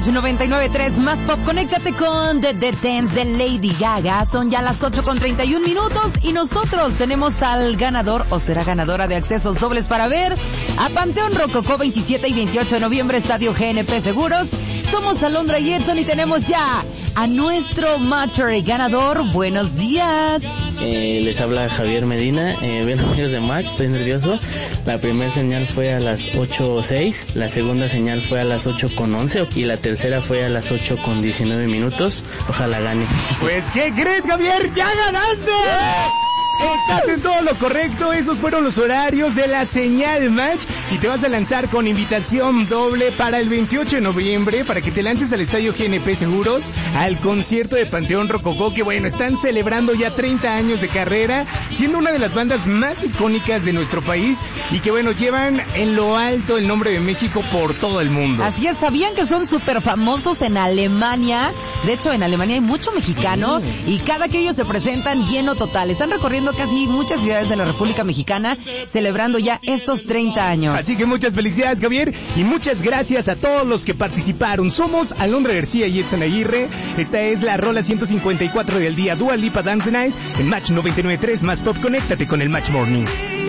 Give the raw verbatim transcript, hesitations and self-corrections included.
Match noventa y nueve punto tres más pop. Conéctate con The, The Dance de Lady Gaga. Son ya las ocho con treinta y un minutos y nosotros tenemos al ganador o será ganadora de accesos dobles para ver a Panteón Rococó veintisiete y veintiocho de noviembre, Estadio G N P Seguros. Somos Alondra y Edson y tenemos ya a nuestro Matcher ganador. Buenos días. Eh, les habla Javier Medina. Eh, bien, amigos de Match, estoy nervioso. La primera señal fue a las ocho o seis, la segunda señal fue a las ocho con once y la tercera fue a las ocho con diecinueve minutos. Ojalá gane. Pues, ¿qué crees, Javier? ¡Ya ganaste! Estás en todo lo correcto. Esos fueron los horarios de la señal Match y te vas a lanzar con invitación doble para el veintiocho de noviembre para que te lances al Estadio G N P Seguros al concierto de Panteón Rococó, que bueno, están celebrando ya treinta años de carrera, siendo una de las bandas más icónicas de nuestro país y que bueno, llevan en lo alto el nombre de México por todo el mundo. Así es, ¿sabían que son súper famosos en Alemania? De hecho, en Alemania hay mucho mexicano uh. y cada que ellos se presentan, lleno total. Están recorriendo casi muchas ciudades de la República Mexicana, celebrando ya estos treinta años. Así que muchas felicidades, Javier, y muchas gracias a todos los que participaron. Somos Alondra García y Edson Aguirre. Esta es la rola ciento cincuenta y cuatro del día, Dua Lipa Dance the Night, en Match noventa y nueve punto tres más pop. Conéctate con el Match Morning.